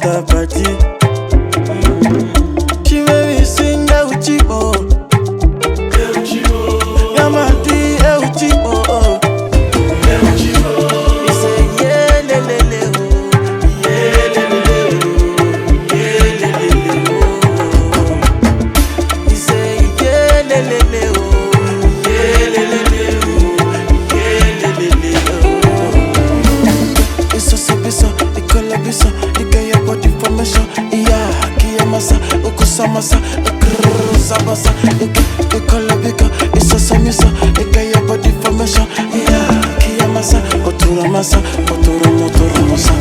enter party. She made me sing Euchi oh. Yamadi Euchi oh. He say yeah le le le oh, yeah le le le oh, yeah le le le oh. He say yeah le le le oh, yeah le le le oh, yeah le le le oh. It's so bisa, it color bisa, it get your body formation. Yeah, kiyamasa, ukusamasa, ukrusabasa, it color bika, it's so misa, it get your body formation. Yeah, kiyamasa, oturamasa, oturamasa.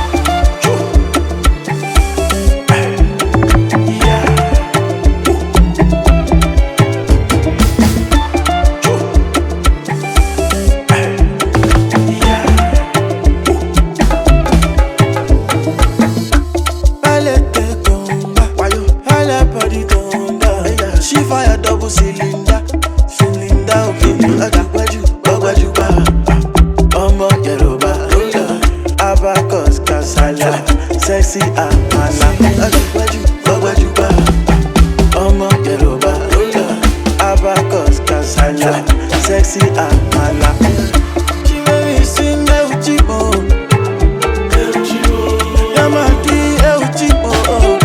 She fire double cylinder, okay. Gbaju, Omo Yoruba, Abacus Kasala, sexy amala. Gbaju, Omo Yoruba, Abacus Kasala, sexy amala. She made me sing Euchi oh. Yamadi Euchi oh.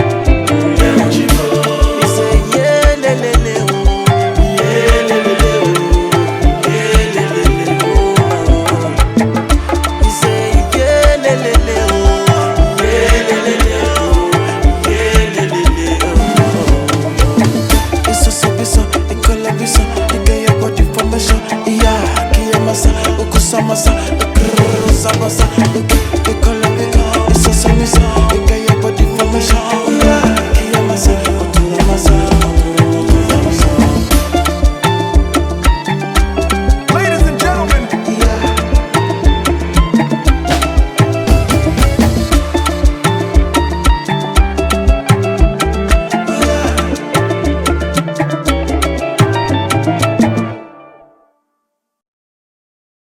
Ukusamasa, ukrusabasa,